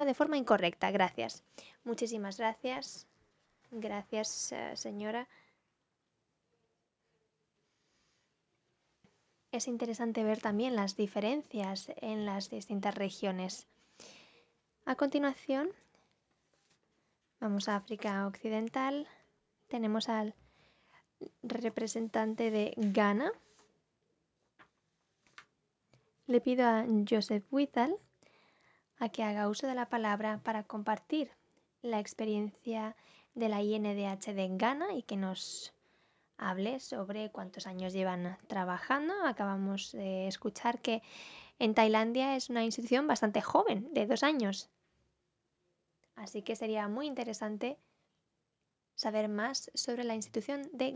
de forma incorrecta. Gracias. Muchísimas gracias. Gracias, señora. Es interesante ver también las diferencias en las distintas regiones. A continuación, vamos a África Occidental. Tenemos al representante de Ghana. Le pido a Joseph Whittle a que haga uso de la palabra para compartir la experiencia de la INDH de Ghana y que nos hable sobre cuántos años llevan trabajando. Acabamos de escuchar que en Tailandia es una institución bastante joven, de 2 años. Así que sería muy interesante saber más sobre la institución de